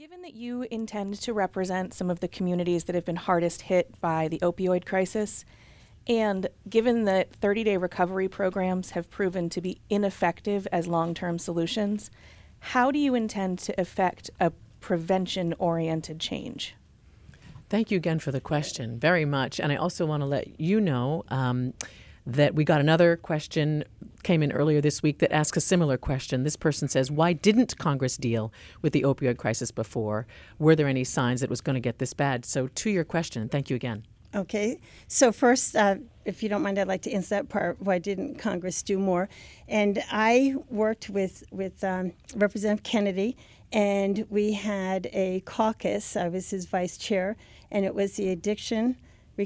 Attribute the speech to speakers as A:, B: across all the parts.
A: Given that you intend to represent some of the communities that have been hardest hit by the opioid crisis, and given that 30-day recovery programs have proven to be ineffective as long-term solutions, how do you intend to effect a prevention-oriented change?
B: Thank you again for the question, very much. And I also want to let you know that we got another question, came in earlier this week, that asks a similar question. This person says, why didn't Congress deal with the opioid crisis before? Were there any signs that it was going to get this bad? So to your question, thank you again.
C: Okay. So first, if you don't mind, I'd like to answer that part, why didn't Congress do more? And I worked with Representative Kennedy, and we had a caucus. I was his vice chair, and it was the Addiction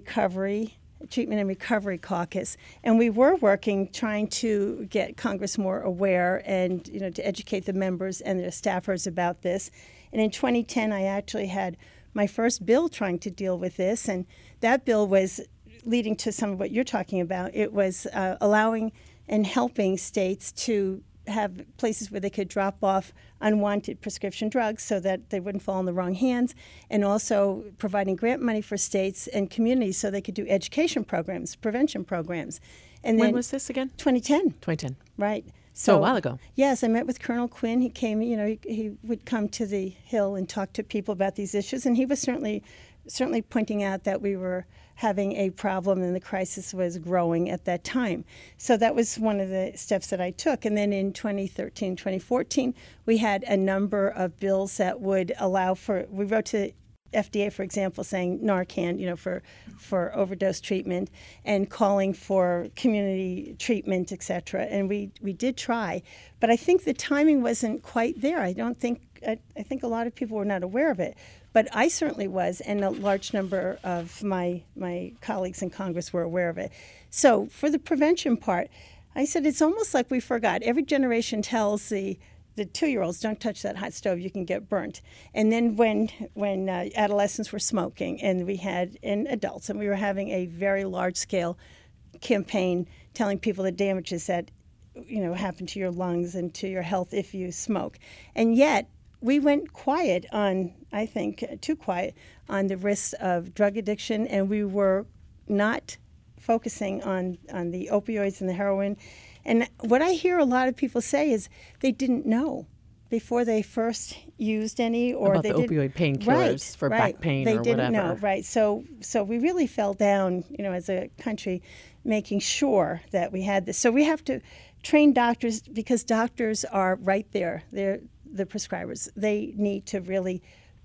C: Treatment and Recovery Caucus, and we were working, trying to get Congress more aware and to educate the members and their staffers about this. And in 2010, I actually had my first bill trying to deal with this, and that bill was leading to some of what you're talking about. It was allowing and helping states to have places where they could drop off unwanted prescription drugs so that they wouldn't fall in the wrong hands, and also providing grant money for states and communities so they could do education programs, prevention programs. And
B: when was this again?
C: 2010.
B: 2010.
C: Right.
B: So a while ago.
C: Yes, I met with Colonel Quinn. He came, he would come to the Hill and talk to people about these issues, and he was certainly pointing out that we were having a problem and the crisis was growing at that time. So that was one of the steps that I took. And then in 2013, 2014, we had a number of bills that would allow we wrote to FDA, for example, saying Narcan, for overdose treatment, and calling for community treatment, et cetera. And we did try, but I think the timing wasn't quite there. I think a lot of people were not aware of it, but I certainly was, and a large number of my colleagues in Congress were aware of it. So for the prevention part, I said it's almost like we forgot. Every generation tells the 2-year-olds, don't touch that hot stove, you can get burnt. And then when adolescents were smoking, and adults, and we were having a very large-scale campaign telling people the damages that happen to your lungs and to your health if you smoke. And yet, we went quiet on, I think, too quiet on the risks of drug addiction, and we were not focusing on the opioids and the heroin. And what I hear a lot of people say is they didn't know before they first used any, or
B: about
C: they
B: the opioid painkillers for back pain or whatever.
C: They didn't know, right? So we really fell down, as a country, making sure that we had this. So we have to train doctors, because doctors are right there. They're the prescribers. They need to really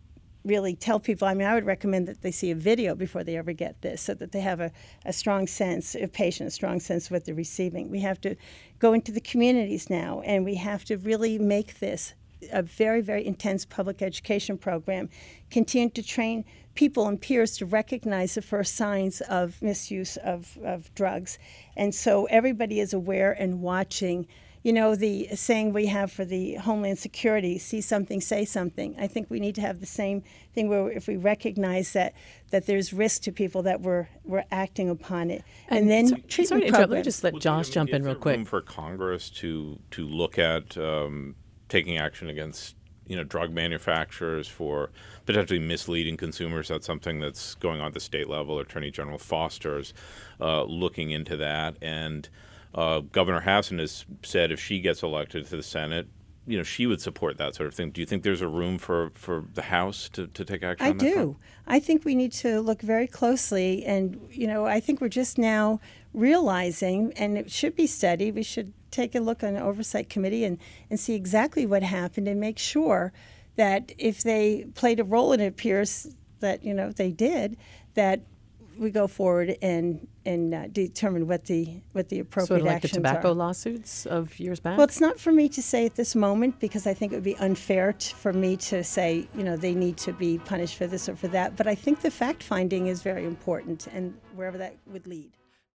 C: tell people. I mean, I would recommend that they see a video before they ever get this, so that they have a strong sense, a strong sense of what they're receiving. We have to go into the communities now, and we have to really make this a very, very intense public education program, continue to train people and peers to recognize the first signs of misuse of drugs. And so everybody is aware and watching. The saying we have for the Homeland Security, see something, say something. I think we need to have the same thing where if we recognize that there's risk to people, that we're acting upon it. And then treatment programs.
B: Let me just let Josh jump in real quick.
D: Room for Congress to look at taking action against drug manufacturers for potentially misleading consumers. That's something that's going on at the state level. Attorney General Foster's looking into that, and Governor Hassan has said if she gets elected to the Senate, she would support that sort of thing. Do you think there's a room for the House to take action on that? I do.
C: Front? I think we need to look very closely, and I think we're just now realizing, and it should be studied. We should take a look on an oversight committee and see exactly what happened, and make sure that if they played a role, and it appears that they did, that we go forward and determine what the appropriate actions are.
B: Sort of like the tobacco lawsuits of years back?
C: Well, it's not for me to say at this moment, because I think it would be unfair for me to say, they need to be punished for this or for that. But I think the fact-finding is very important, and wherever that would lead.